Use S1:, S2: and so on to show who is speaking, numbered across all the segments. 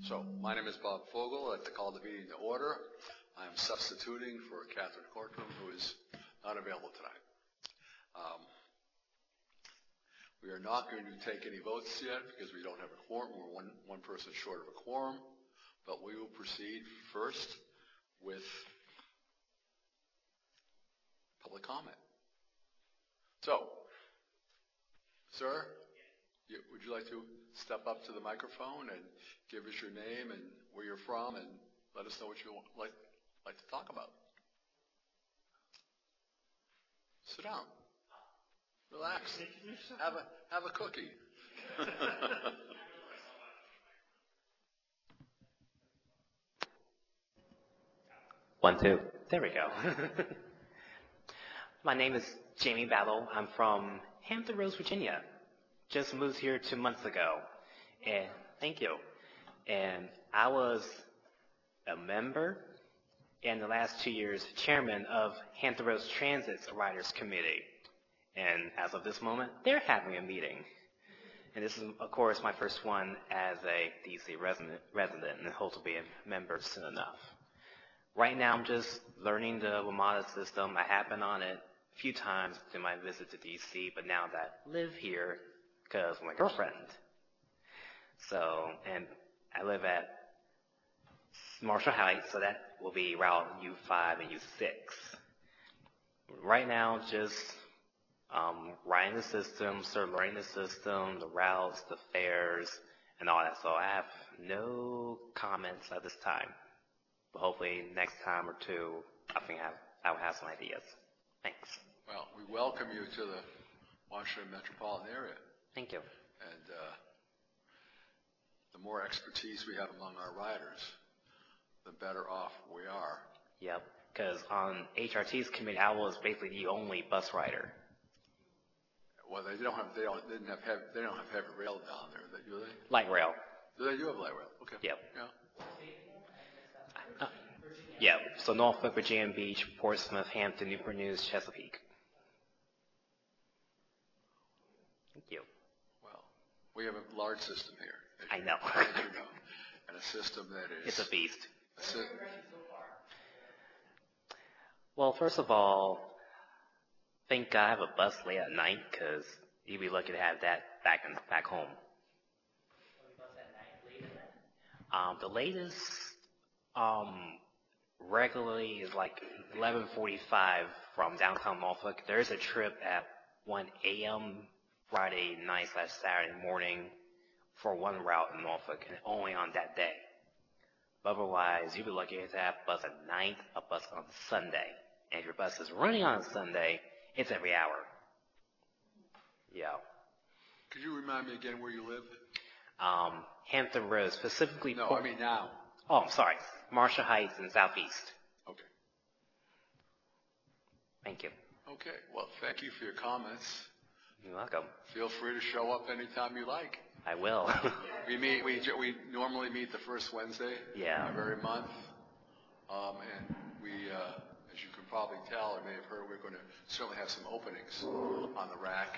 S1: So, my name is Bob Fogel. I'd like to call the meeting to order. I am substituting for Catherine Corcoran, who is not available tonight. We are not going to take any votes yet because we don't have a quorum. We're one person short of a quorum. But we will proceed first with public comment. So, sir, would you like to step up to the microphone and give us your name and where you're from and let us know what you like to talk about? Sit down. Relax. Have a cookie.
S2: 1, 2. There we go. My name is Jamie Battle. I'm from Hampton Roads, Virginia. Just moved here 2 months ago. And thank you. And I was a member, and the last 2 years, chairman of Hampton Roads Transit's Riders Committee. And as of this moment, they're having a meeting. And this is, of course, my first one as a DC resident, and hope to be a member soon enough. Right now, I'm just learning the WMATA system. I have been on it a few times in my visit to DC, but now that I live here because of my girlfriend. So, and I live at Marshall Heights, so that will be Route U5 and U6. Right now, just riding the system, sort of learning the system, the routes, the fares, and all that. So I have no comments at this time. But hopefully next time or two, I think I will have some ideas. Thanks.
S1: Well, we welcome you to the Washington metropolitan area.
S2: Thank you.
S1: And the more expertise we have among our riders, the better off we are.
S2: Yep. Because on HRT's committee, I was basically the only bus rider.
S1: Well, they don't have heavy rail down there, do they?
S2: Light rail.
S1: They do have light rail. Okay.
S2: Yep.
S1: Yeah.
S2: Yeah. So Norfolk, Virginia Beach, Portsmouth, Hampton, Newport News, Chesapeake. Thank you.
S1: Well, we have a large system here.
S2: I know.
S1: And a system that is...
S2: It's a beast. Well, first of all, thank God I have a bus late at night, because you'd be lucky to have that back home. The latest regularly is like 11:45 from downtown Norfolk. There is a trip at 1 a.m. Friday night/Saturday morning for one route in Norfolk, and only on that day. But otherwise, you'd be lucky to have a bus at night, a bus on Sunday. And if your bus is running on Sunday, it's every hour. Yeah.
S1: Could you remind me again where you live?
S2: Hampton Roads, specifically.
S1: No, I mean now.
S2: Oh, I'm sorry. Marshall Heights in Southeast.
S1: Okay.
S2: Thank you.
S1: Okay. Well, thank you for your comments.
S2: You're welcome.
S1: Feel free to show up anytime you like.
S2: I will.
S1: We normally meet the first Wednesday of every month. And we, as you can probably tell or may have heard, we're going to certainly have some openings on the rack.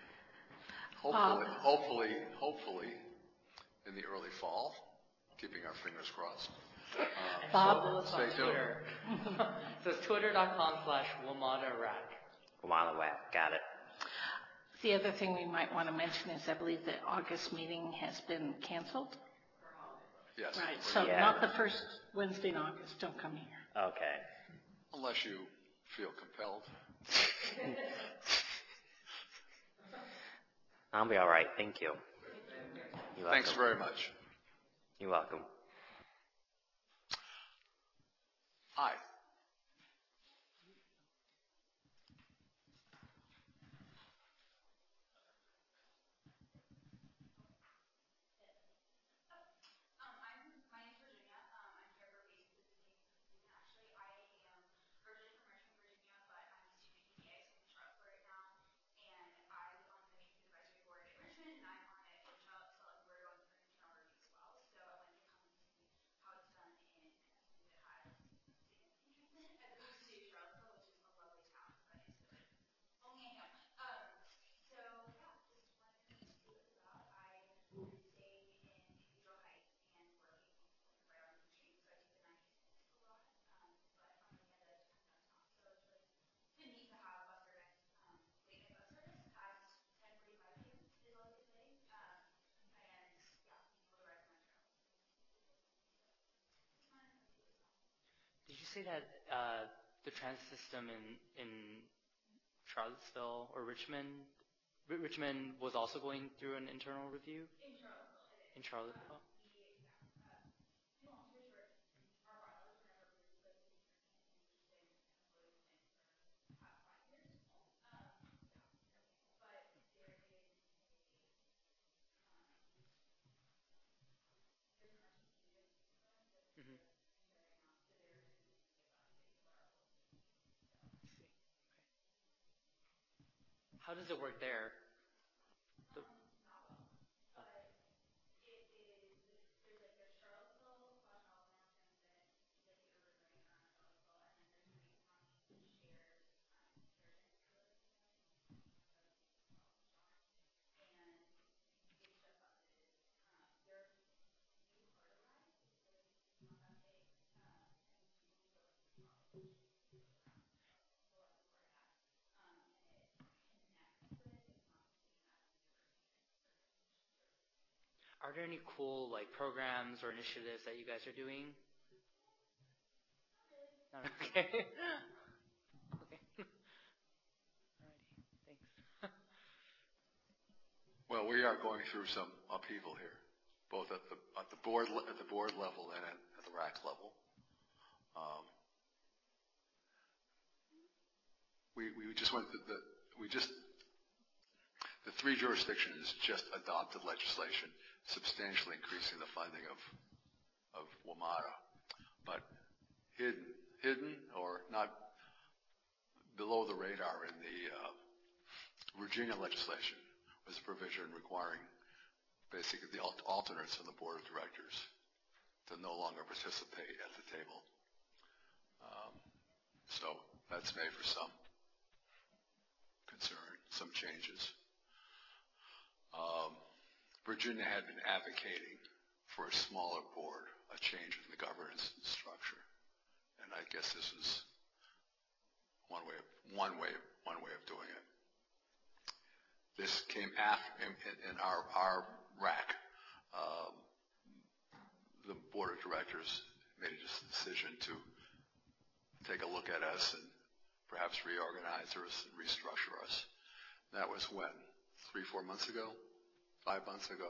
S1: Hopefully in the early fall, keeping our fingers crossed.
S3: Bob,
S1: stay tuned.
S3: So it's twitter.com/WMATA-RAC.
S2: WMATA-RAC, got it.
S4: The other thing we might want to mention is I believe the August meeting has been canceled.
S1: Yes.
S4: Right, so not the first Wednesday in August. Don't come here.
S2: Okay.
S1: Unless you feel compelled.
S2: I'll be all right. Thank you.
S1: Thanks very much.
S2: You're welcome.
S1: Hi.
S3: say that the transit system in Charlottesville or Richmond was also going through an internal review? In Charlottesville? How does it work there? Are there any cool programs or initiatives that you guys are doing? Not okay. Okay. Alrighty. Thanks.
S1: Well, we are going through some upheaval here, both at the board level and at the RAC level. The three jurisdictions just adopted legislation substantially increasing the funding of WMATA, but hidden or not below the radar in the Virginia legislation was a provision requiring basically the alternates on the board of directors to no longer participate at the table. So that's made for some concern, some changes. Virginia had been advocating for a smaller board, a change in the governance structure, and I guess this is one way of doing it. This came after in our RAC. The board of directors made a decision to take a look at us and perhaps reorganize us and restructure us. That was when? 3-4 months ago? 5 months ago?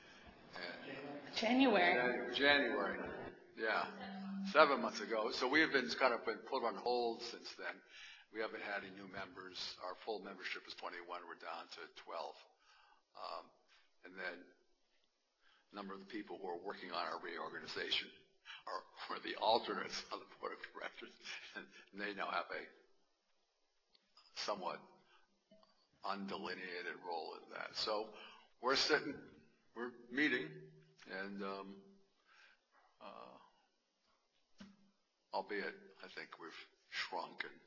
S4: January.
S1: January. Yeah. 7 months ago. So we have been been put on hold since then. We haven't had any new members. Our full membership is 21. We're down to 12. And then a number of the people who are working on our reorganization are the alternates on the board of directors, and they now have a somewhat undelineated role in that. So we're meeting, and albeit I think we've shrunk, and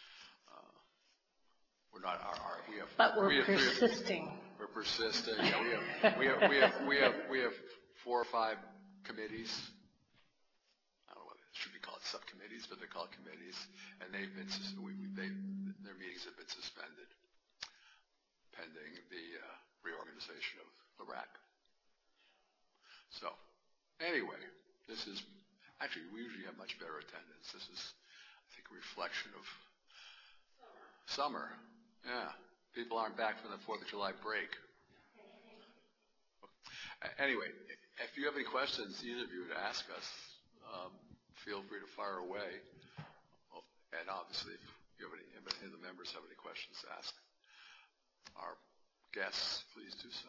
S1: we're not we have.
S4: But we're persisting.
S1: We're persisting. Yeah, we have 4 or 5 committees. I don't know what should be called subcommittees, but they're called committees, and they've been their meetings have been suspended pending the reorganization of the RAC. So, anyway, this is actually we usually have much better attendance. This is, I think, a reflection of summer. Yeah, people aren't back from the 4th of July break. Anyway, if you have any questions, either of you to ask us, feel free to fire away. And obviously, if any of the members have any questions to ask our guests, please do so.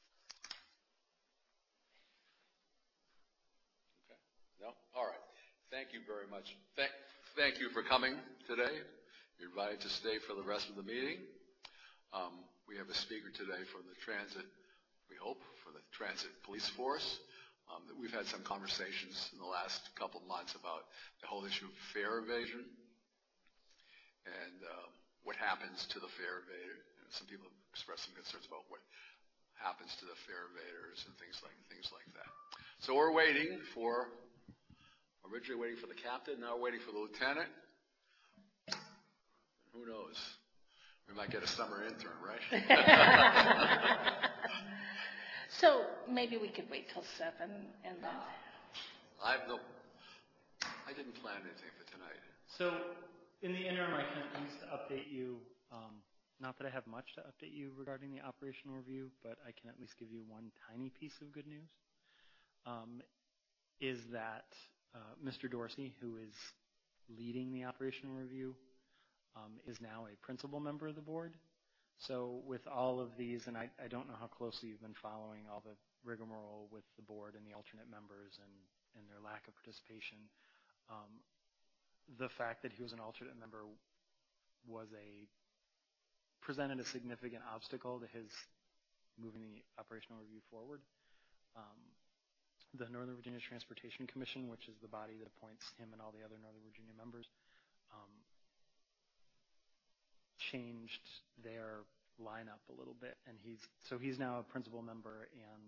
S1: Okay. No? All right. Thank you very much. Thank you for coming today. You're invited to stay for the rest of the meeting. We have a speaker today from the transit, we hope, for the transit police force. We've had some conversations in the last couple of months about the whole issue of fare evasion and what happens to the fare evader. Some people have expressed some concerns about what happens to the fare evaders and things like that. So we're originally waiting for the captain, now we're waiting for the lieutenant. Who knows? We might get a summer intern, right?
S4: So maybe we could wait till 7 and then.
S1: I have no I didn't plan anything for tonight.
S5: So in the interim, I can at least update you. Not that I have much to update you regarding the operational review, but I can at least give you one tiny piece of good news. Is that Mr. Dorsey, who is leading the operational review, is now a principal member of the board. So with all of these, and I don't know how closely you've been following all the rigmarole with the board and the alternate members and their lack of participation, the fact that he was an alternate member presented a significant obstacle to his moving the operational review forward. The Northern Virginia Transportation Commission, which is the body that appoints him and all the other Northern Virginia members, changed their lineup a little bit, and he's now a principal member, and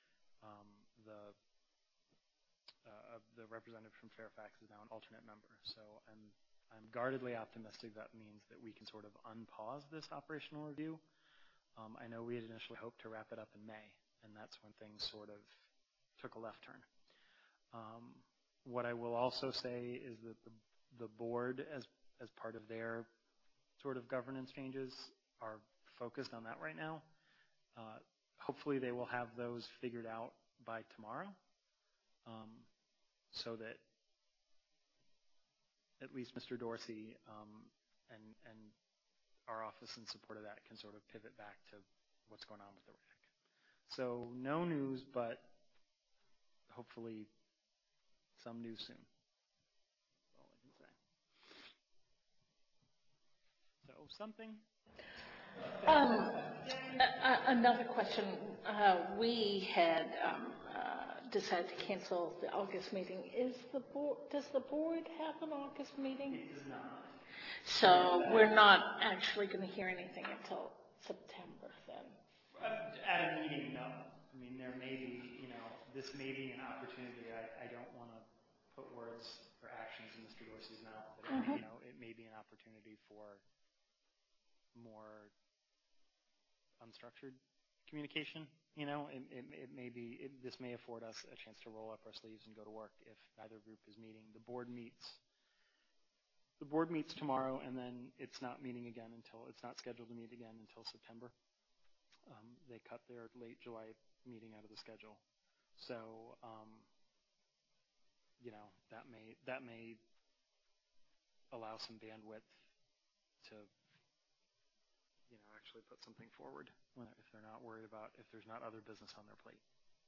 S5: the representative from Fairfax is now an alternate member. So I'm guardedly optimistic that means that we can sort of unpause this operational review. I know we had initially hoped to wrap it up in May, and that's when things sort of took a left turn. What I will also say is that the board, as part of their sort of governance changes, are focused on that right now. Hopefully they will have those figured out by tomorrow, so that at least Mr. Dorsey and our office in support of that can sort of pivot back to what's going on with the RAC. So no news, but hopefully some news soon. That's all I can say. So something.
S4: Another question. We had decided to cancel the August meeting. Does the board have an August meeting?
S5: It does not.
S4: So we're not actually going to hear anything until September then?
S5: At a meeting, no. I mean, there may be, this may be an opportunity. I don't want to put words or actions in Mr. Dorsey's mouth, but it may be an opportunity for more unstructured communication. It may be. This may afford us a chance to roll up our sleeves and go to work if neither group is meeting. The board meets tomorrow, and then it's not scheduled to meet again until September. They cut their late July meeting out of the schedule, so that may allow some bandwidth to actually put something forward if they're not worried about if there's not other business on their plate.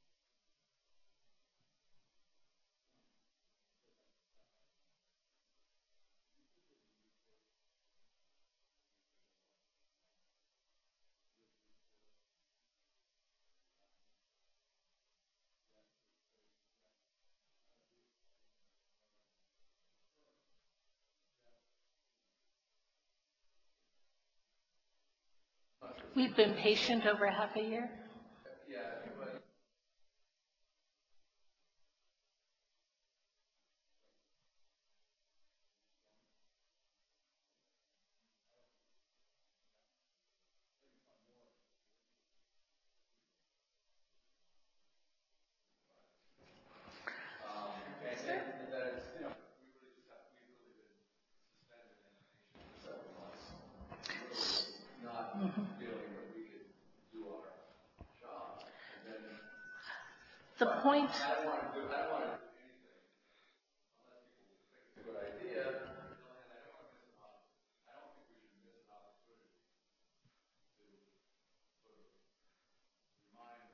S4: We've been patient over half a year. The point. I don't want to do anything unless people think it's a good idea, and I don't think we should miss an opportunity to sort of remind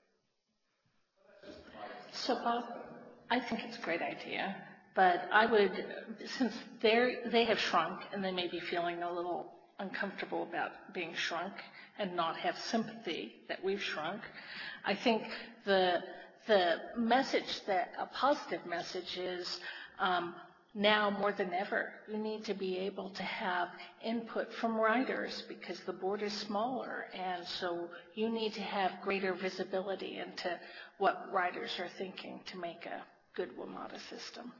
S4: everybody. So Bob, I think it's a great idea, but I would, since they have shrunk and they may be feeling a little uncomfortable about being shrunk and not have sympathy that we've shrunk, I think the message, a positive message is now more than ever, you need to be able to have input from riders because the board is smaller, and so you need to have greater visibility into what riders are thinking to make a good WMATA system.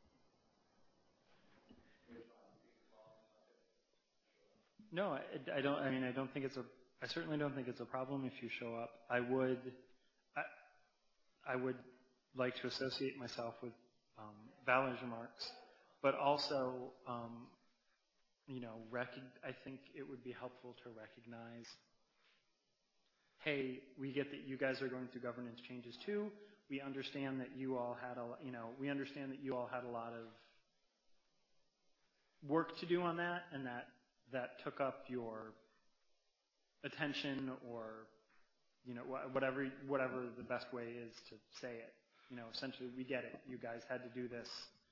S5: No, I don't. I mean, I certainly don't think it's a problem if you show up. I would like to associate myself with Valer's remarks, but also, I think it would be helpful to recognize, hey, we get that you guys are going through governance changes too. We understand that you all had a lot of work to do on that, and that took up your attention, or whatever the best way is to say it. Essentially, we get it. You guys had to do this.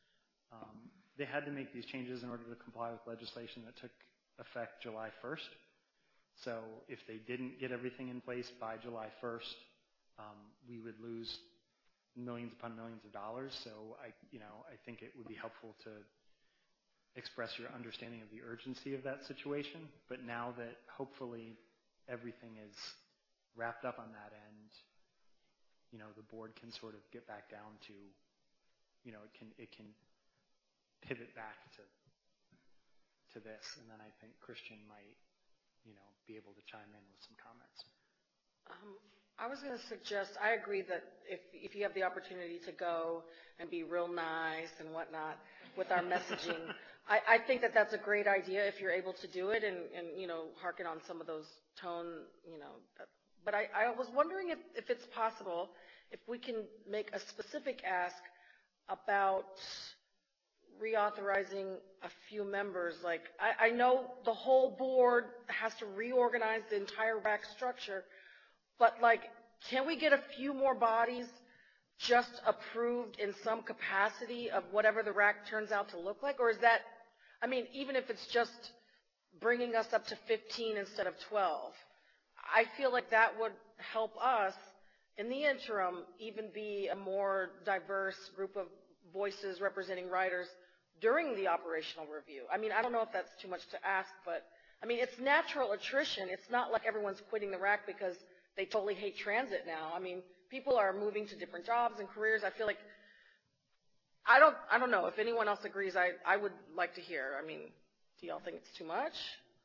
S5: They had to make these changes in order to comply with legislation that took effect July 1st. So if they didn't get everything in place by July 1st, we would lose millions upon millions of dollars. So I think it would be helpful to express your understanding of the urgency of that situation. But now that hopefully everything is wrapped up on that end, the board can sort of get back down to, it can pivot back to this, and then I think Christian might, be able to chime in with some comments.
S6: I was going to suggest, I agree that if you have the opportunity to go and be real nice and whatnot with our messaging, I think that that's a great idea if you're able to do it and hearken on some of those tone, but I was wondering if it's possible, if we can make a specific ask about reauthorizing a few members. Like, I know the whole board has to reorganize the entire RAC structure, but can we get a few more bodies just approved in some capacity of whatever the RAC turns out to look like? Or is that, even if it's just bringing us up to 15 instead of 12, I feel like that would help us in the interim even be a more diverse group of voices representing writers during the operational review. I don't know if that's too much to ask, but it's natural attrition. It's not like everyone's quitting the RAC because they totally hate transit now. People are moving to different jobs and careers. I feel like, I don't know if anyone else agrees. I would like to hear. Do y'all think it's too much?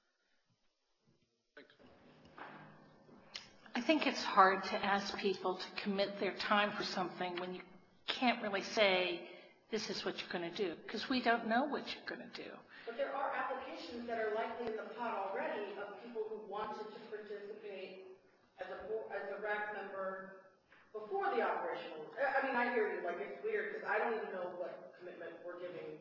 S4: I think it's hard to ask people to commit their time for something when you can't really say, this is what you're going to do, because we don't know what you're going to do.
S6: But there are applications that are likely in the pot already of people who wanted to participate as a RAC member before the operational. I hear you. It's weird because I don't even know what commitment we're giving.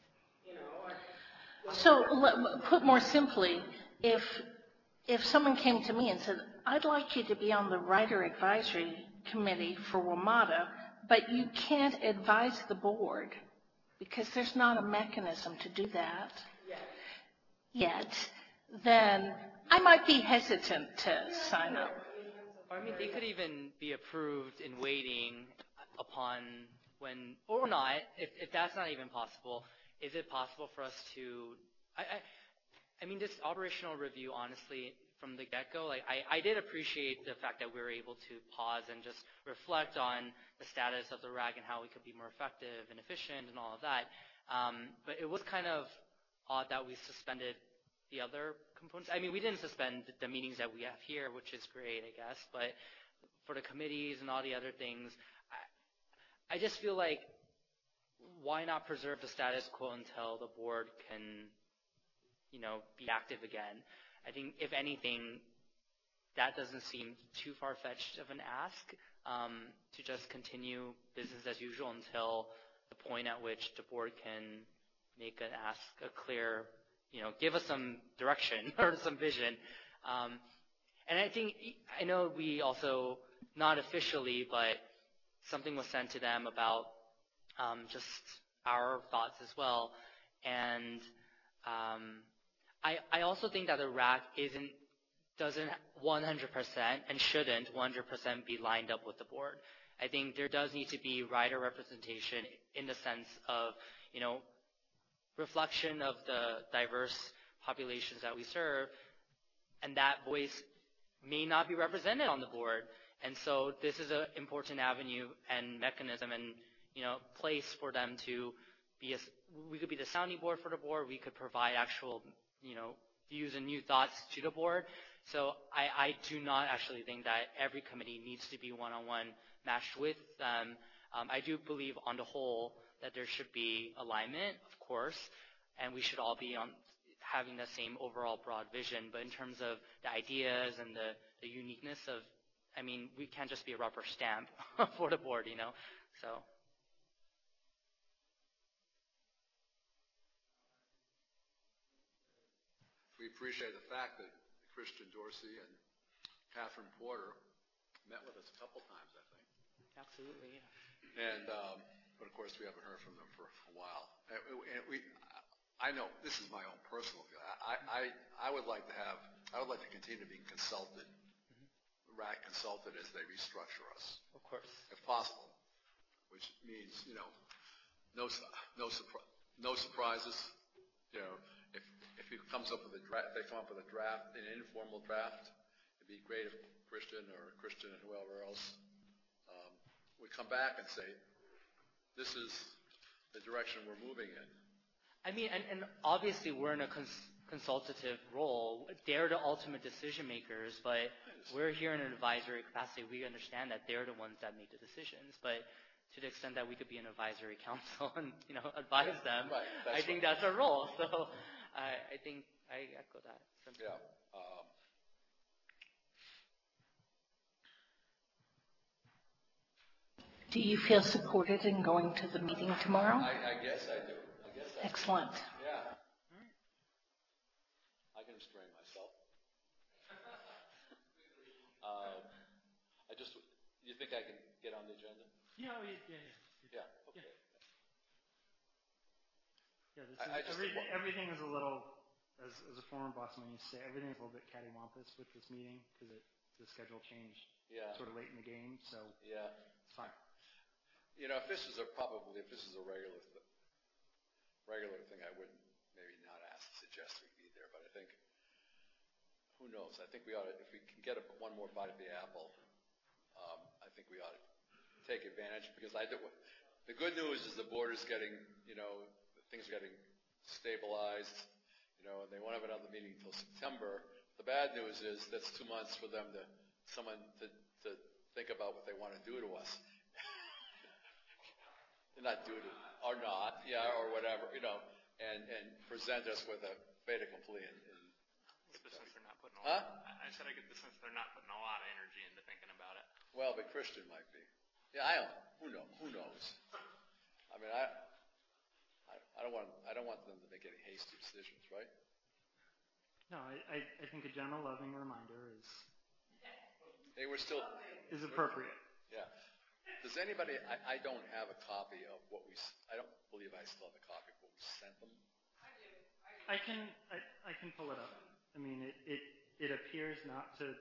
S4: So, put more simply, if someone came to me and said, I'd like you to be on the Writer Advisory Committee for WMATA, but you can't advise the board because there's not a mechanism to do that yet, then I might be hesitant to sign up.
S3: They could even be approved in waiting upon when, or not, if that's not even possible. Is it possible for us to, this operational review, honestly, from the get-go, I did appreciate the fact that we were able to pause and just reflect on the status of the RAC and how we could be more effective and efficient and all of that. But it was kind of odd that we suspended the other components. We didn't suspend the meetings that we have here, which is great, I guess. But for the committees and all the other things, I just feel like, why not preserve the status quo until the board can, be active again? I think, if anything, that doesn't seem too far-fetched of an ask, to just continue business as usual until the point at which the board can make an ask, a clear, give us some direction or some vision. And I know we also, not officially, but something was sent to them about just our thoughts as well. And I also think that the RAC doesn't 100% and shouldn't 100% be lined up with the board. I think there does need to be writer representation in the sense of, reflection of the diverse populations that we serve, and that voice may not be represented on the board. And so this is an important avenue and mechanism and, place for them to be we could be the sounding board for the board. We could provide actual, views and new thoughts to the board. So I do not actually think that every committee needs to be one-on-one matched with them. I do believe on the whole that there should be alignment, of course, and we should all be on having the same overall broad vision. But in terms of the ideas and the uniqueness of, I mean, we can't just be a rubber stamp for the board, you know? So.
S1: We appreciate the fact that Christian Dorsey and Catherine Porter met with us a couple times, I think.
S3: Absolutely, yeah.
S1: And, but of course, we haven't heard from them for a while. And I know this is my own personal view. I would like to continue being consulted, RAC consulted as they restructure us,
S3: Of course.
S1: if possible, which means, you know, no surprises. You know, if he comes up with a draft, they come up with a draft, an informal draft. It'd be great if Christian and whoever else would come back and say, this is the direction we're moving in.
S3: I mean, and obviously we're in a consultative role. They're the ultimate decision makers, but we're here in an advisory capacity. We understand that they're the ones that make the decisions, but to the extent that we could be an advisory council and, you know, advise them,
S1: Right,
S3: I think that's our role. So I think I echo that sentiment.
S1: Yeah.
S4: Do you feel supported in going to the meeting tomorrow?
S1: I guess I do.
S4: Excellent.
S1: Yeah. I can restrain myself. You think I can get on the agenda?
S5: Yeah.
S1: Yeah. Okay.
S5: Yeah, everything is a little, as a former bossman used to say, everything is a little bit cattywampus with this meeting because the schedule changed sort of late in the game, so it's fine.
S1: You know, if this is a regular thing, I wouldn't maybe not suggest we be there, but I think, who knows? I think we ought to, if we can get one more bite of the apple, I think we ought to take advantage, because the good news is the board is getting, you know, things are getting stabilized, you know, and they won't have another meeting until September. The bad news is that's 2 months for them to think about what they want to do to us. Not do it, or not, or whatever, you know, and present us with a fait accompli.
S7: Get the sense they're not putting a lot. I said I get the sense they're not putting a lot of energy into thinking about it.
S1: Well, but Christian might be. Yeah, I don't know. Who knows? I mean, I don't want them to make any hasty decisions, right?
S5: No, I think a gentle, loving reminder is appropriate.
S1: Yeah. Does anybody? I don't have a copy of what I don't believe I still have a copy of what we sent them.
S5: I can pull it up. I mean, it appears not to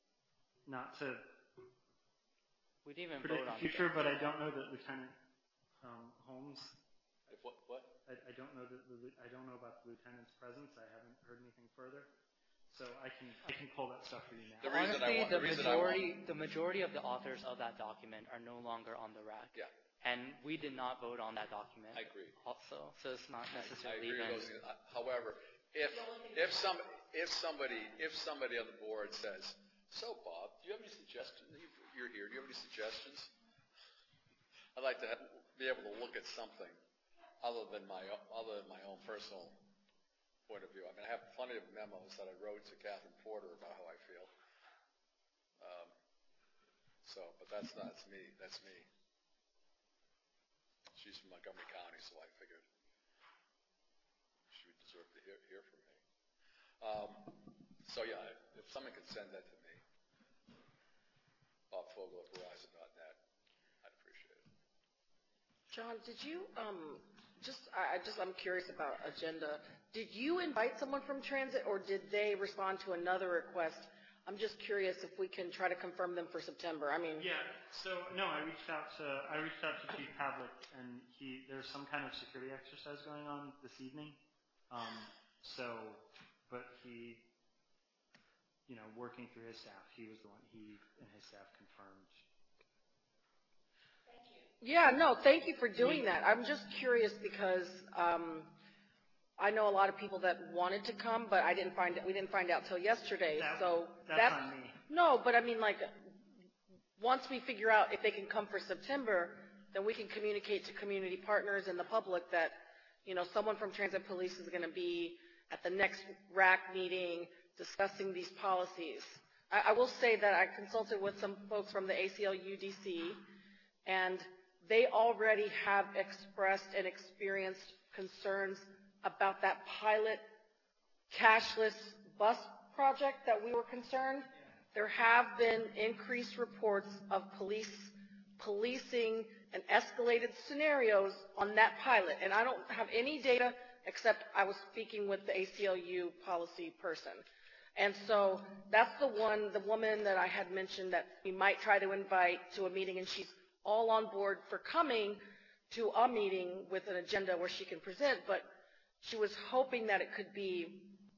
S3: We didn't even
S5: predict
S3: vote
S5: the
S3: on
S5: future, but I don't know that Lieutenant Holmes.
S1: If what?
S5: I don't know about the lieutenant's presence. I haven't heard anything further, so I can pull that stuff for you now.
S3: Honestly, the majority of the authors of that document are no longer on the RAC.
S1: Yeah.
S3: And we did not vote on that document.
S1: I agree.
S3: Also, so it's not
S1: I
S3: necessarily
S1: agree
S3: even.
S1: with those. However, if somebody on the board says, "So, Bob, do you have any suggestions? You're here. Do you have any suggestions?" I'd like to be able to look at something other than my own personal point of view. I mean, I have plenty of memos that I wrote to Catherine Porter about how I feel. But that's me. That's me. She's from Montgomery County, so I figured she would deserve to hear from me. If someone could send that to me, Bob Fogel at Verizon.net, I'd appreciate it.
S6: John, did you, I'm curious about agenda. Did you invite someone from Transit, or did they respond to another request? I'm just curious if we can try to confirm them for September. I mean.
S5: Yeah. So no, I reached out to Chief Pavlik, and there's some kind of security exercise going on this evening. But he, you know, working through his staff, he was the one. He and his staff confirmed.
S6: Yeah, no, thank you for doing that. I'm just curious because I know a lot of people that wanted to come, but we didn't find out till yesterday.
S5: That's on me.
S6: No, but I mean, like, once we figure out if they can come for September, then we can communicate to community partners and the public that, someone from Transit Police is going to be at the next RAC meeting discussing these policies. I will say that I consulted with some folks from the ACLU-DC, and they already have expressed and experienced concerns about that pilot cashless bus project that we were concerned. There have been increased reports of policing and escalated scenarios on that pilot. And I don't have any data except I was speaking with the ACLU policy person. And so that's the woman that I had mentioned that we might try to invite to a meeting, and she's all on board for coming to a meeting with an agenda where she can present, but she was hoping that it could be,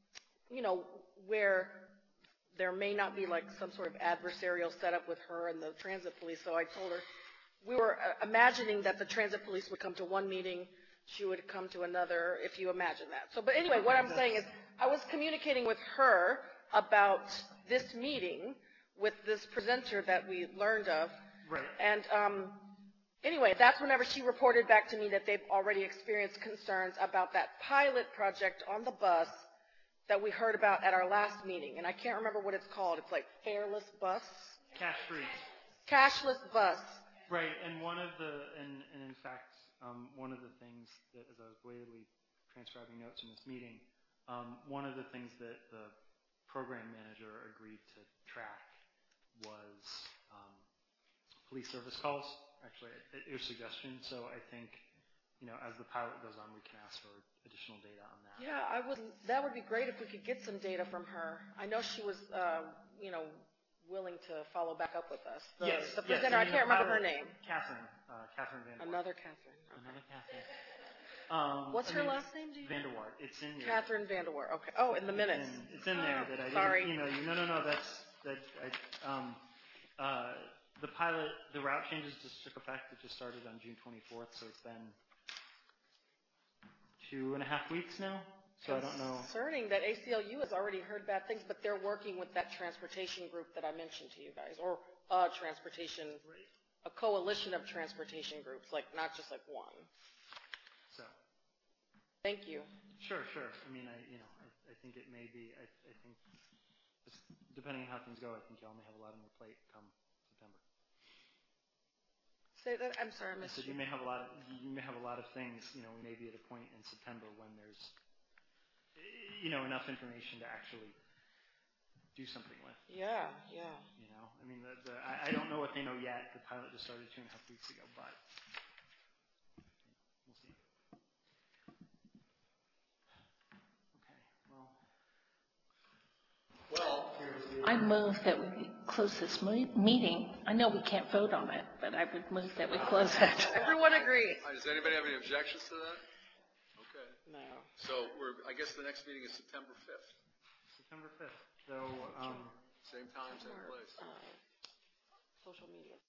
S6: where there may not be like some sort of adversarial setup with her and the Transit Police. So I told her, we were imagining that the Transit Police would come to one meeting, she would come to another, if you imagine that. So, but anyway, what I'm saying is I was communicating with her about this meeting with this presenter that we learned of.
S5: Right.
S6: And anyway, that's whenever she reported back to me that they've already experienced concerns about that pilot project on the bus that we heard about at our last meeting. And I can't remember what it's called. It's like Fairless Bus?
S5: Cash-free.
S6: Cashless bus.
S5: Right, and one of the, and in fact, one of the things that, as I was belatedly transcribing notes from this meeting, one of the things that the program manager agreed to track was police service calls, actually, at your suggestion. So I think, as the pilot goes on, we can ask for additional data on that.
S6: Yeah, that would be great if we could get some data from her. I know she was, willing to follow back up with us.
S5: Yes.
S6: The presenter, I can't remember her name.
S5: Catherine Van der Waart.
S6: Another Catherine. Okay.
S5: Another Catherine.
S6: What's her last name, do you
S5: Van der Waart. It's in your...
S6: Catherine Van der Waart. Okay. Oh, in the minutes.
S5: It's in there that I
S6: Sorry.
S5: didn't email you. No, the pilot, the route changes just took effect. It just started on June 24th, so it's been 2.5 weeks now. So I don't know.
S6: Concerning that ACLU has already heard bad things, but they're working with that transportation group that I mentioned to you guys, or a coalition of transportation groups, like not just like one.
S5: So.
S6: Thank you.
S5: Sure. I mean, I think it may be. I think, depending on how things go, I think y'all may have a lot on your plate come September.
S6: Say that. I'm sorry, I missed you.
S5: You may have a lot of things. We may be at a point in September when there's enough information to actually do something with.
S6: Yeah.
S5: I mean, I don't know what they know yet. The pilot just started 2.5 weeks ago, but we'll see. Okay. Well,
S4: I move that we close this meeting. I know we can't vote on it, but I would move that we close it.
S6: Everyone agrees.
S1: Does anybody have any objections to that? Okay.
S6: No.
S1: So I guess the next meeting is September 5th.
S5: September 5th. So,
S1: Same time, same place.
S6: Social media.